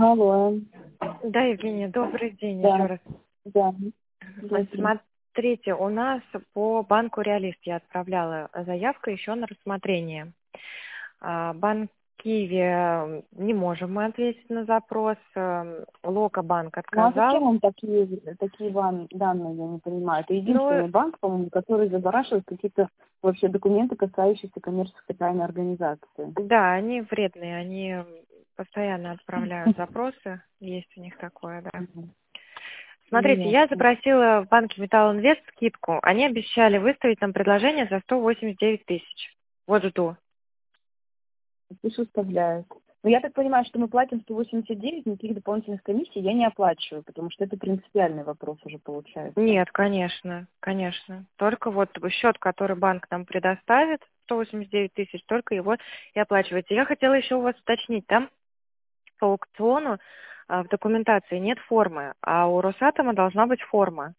Алло. Да, Евгения, добрый день еще Да, раз. да. Здравствуйте. Смотрите, у нас по банку «Реалист» я отправляла заявку еще на рассмотрение. Банк Киви не можем мы ответить на запрос. Лока-банк Ну а зачем отказал. вам такие данные, я не понимаю? Это Ну, единственный банк, по-моему, который забарашивает какие-то вообще документы, касающиеся коммерческой тайной организации. да, они вредные, они постоянно отправляют запросы. Есть у них такое, да. Мгм. Ну, Смотрите, я ясно. запросила в банке «Металлинвест» скидку. Они обещали выставить нам предложение за 189 тысяч. Вот жду. Пусть выставляют. Но я так понимаю, что мы платим 189, никаких дополнительных комиссий я не оплачиваю, потому что это принципиальный вопрос уже получается. Нет, конечно, конечно. Только вот счет, который банк нам предоставит, 189 тысяч, только его и оплачиваете. Я хотела еще у вас уточнить, там по аукциону в документации нет формы, а у Росатома должна быть форма.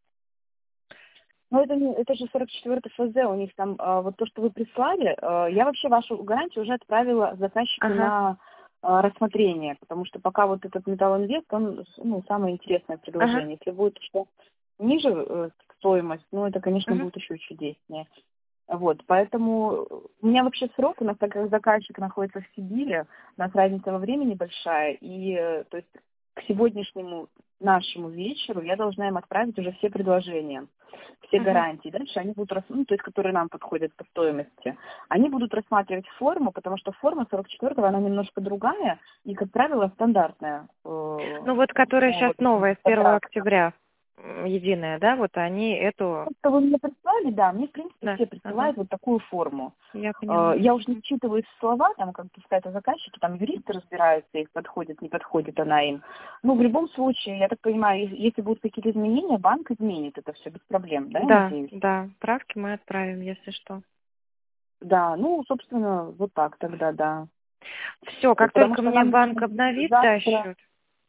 Ну, это же 44-й ФЗ, у них там, вот то, что вы прислали, я вообще вашу гарантию уже отправила заказчику Ага, на рассмотрение, потому что пока вот этот Металлинвест, он, ну, самое интересное ага, предложение. Если будет что ниже стоимость, ну, это, конечно, угу. будет еще чудеснее. Вот, поэтому у меня вообще срок, у нас, так как заказчик находится в Сибири, у нас разница во времени большая, и, то есть, к сегодняшнему нашему вечеру я должна им отправить уже все предложения, все Угу. гарантии. Дальше они будут, ну, то есть, которые нам подходят по стоимости. Они будут рассматривать форму, потому что форма 44-го, она немножко другая и, как правило, стандартная. Ну вот, которая Ну, сейчас вот, новая, с первого контракта. октября, единая, да, вот они эту... Что вы мне прислали, да, мне, в принципе, Да, все ага, присылают вот такую форму. я поняла. Я уже не вчитываюсь в слова, там, как пускай это заказчики, там юристы разбираются, их подходит, не подходит она им. Ну, в любом случае, я так понимаю, если будут какие-то изменения, банк изменит это все без проблем, да, я Да, надеюсь? да, правки мы отправим, если что. Да, ну, собственно, вот так тогда, да. Все, как Потому только что мне нам банк нужно обновит, да, завтра... счет.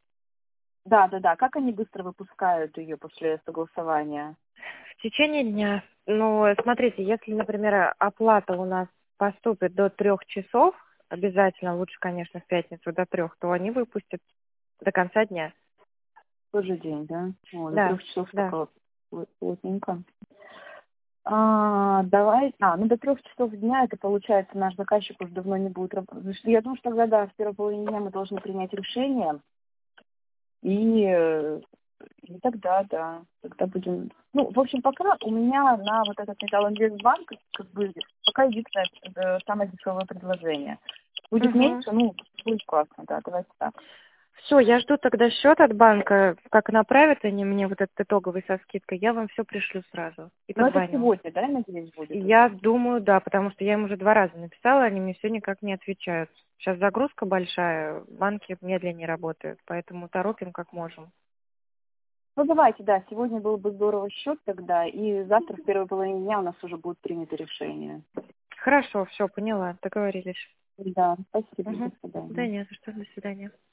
Да, как они быстро выпускают ее после согласования? В течение дня. Ну, смотрите, если, например, оплата у нас поступит до 3 часов, обязательно, лучше, конечно, в пятницу до 3, то они выпустят до конца дня. В тот же день, да? О, до Да, 3 часов да. такого плотненько. Ну до 3 часов дня это получается, наш заказчик уже давно не будет работать. Я думаю, что тогда, да, в первой половине дня мы должны принять решение, и, и тогда, да, тогда будем... Ну, в общем, пока у меня на вот этот Металлинвестбанк, как бы, пока единственное самое дешевое предложение. Будет Угу. меньше, ну, будет классно, да, давайте так. Все, я жду тогда счет от банка. Как направят они мне вот этот итоговый со скидкой, я вам все пришлю сразу и Но это позвоню. сегодня, да, я надеюсь, будет Я уже? думаю, да, потому что я им уже 2 раза написала, они мне все никак не отвечают. Сейчас загрузка большая, банки медленнее работают, поэтому торопим как можем. Ну, давайте, да, сегодня был бы здорово счет тогда, и завтра в первой половине дня у нас уже будет принято решение. Хорошо, все, поняла, договорились. Да, спасибо, до Угу. Да свидания. нет, за что, до свидания.